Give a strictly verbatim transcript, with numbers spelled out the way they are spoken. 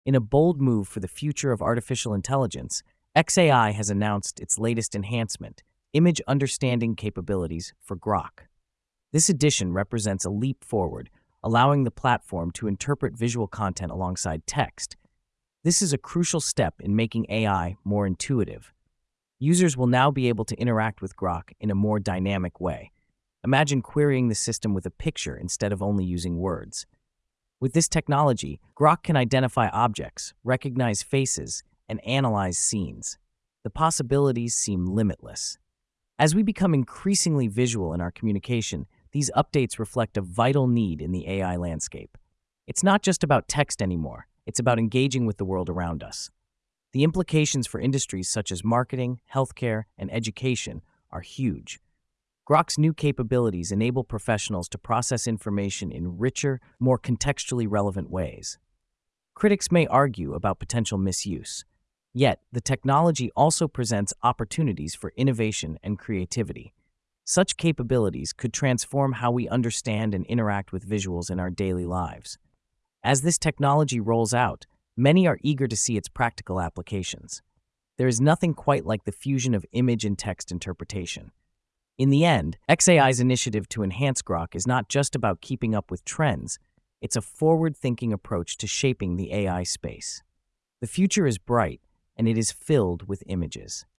In a bold move for the future of artificial intelligence, X A I has announced its latest enhancement, image understanding capabilities for Grok. This addition represents a leap forward, allowing the platform to interpret visual content alongside text. This is a crucial step in making A I more intuitive. Users will now be able to interact with Grok in a more dynamic way. Imagine querying the system with a picture instead of only using words. With this technology, Grok can identify objects, recognize faces, and analyze scenes. The possibilities seem limitless. As we become increasingly visual in our communication, these updates reflect a vital need in the A I landscape. It's not just about text anymore, it's about engaging with the world around us. The implications for industries such as marketing, healthcare, and education are huge. Grok's new capabilities enable professionals to process information in richer, more contextually relevant ways. Critics may argue about potential misuse. Yet, the technology also presents opportunities for innovation and creativity. Such capabilities could transform how we understand and interact with visuals in our daily lives. As this technology rolls out, many are eager to see its practical applications. There is nothing quite like the fusion of image and text interpretation. In the end, X A I's initiative to enhance Grok is not just about keeping up with trends, it's a forward-thinking approach to shaping the A I space. The future is bright, and it is filled with images.